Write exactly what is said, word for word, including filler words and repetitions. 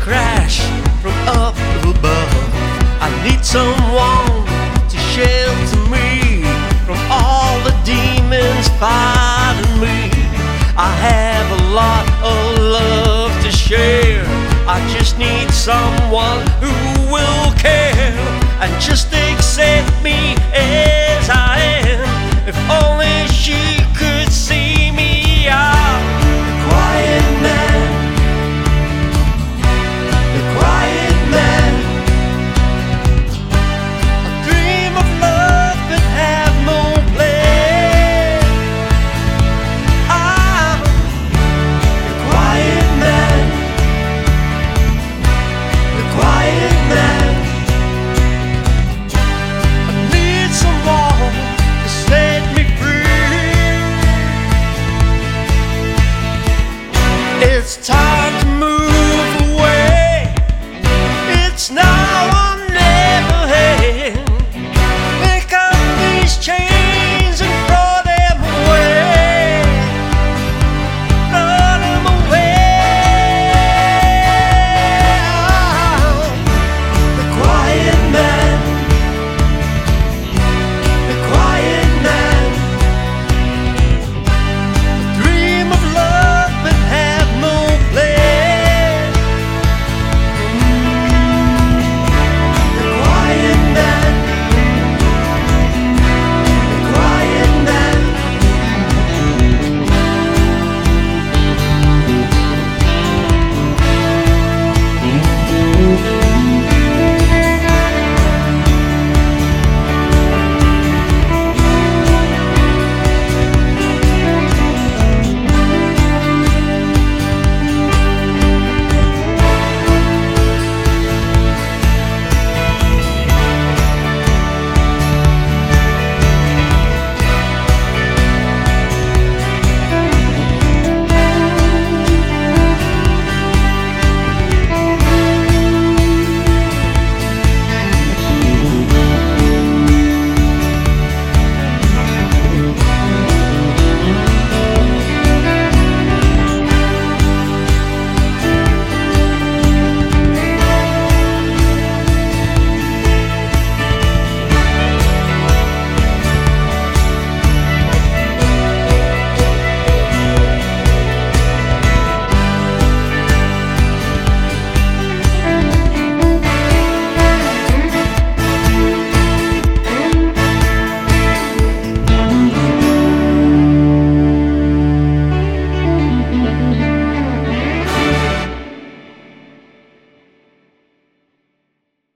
crash from up above. I need someone to shelter me from all the demons fighting me. I have a lot of love to share. I just need someone who will care and just accept me as I am. If only she could see me, I'm the quiet man, the quiet man. A dream of love but have no plan. I'm the quiet man, the quiet man. I need someone to set me free. It's time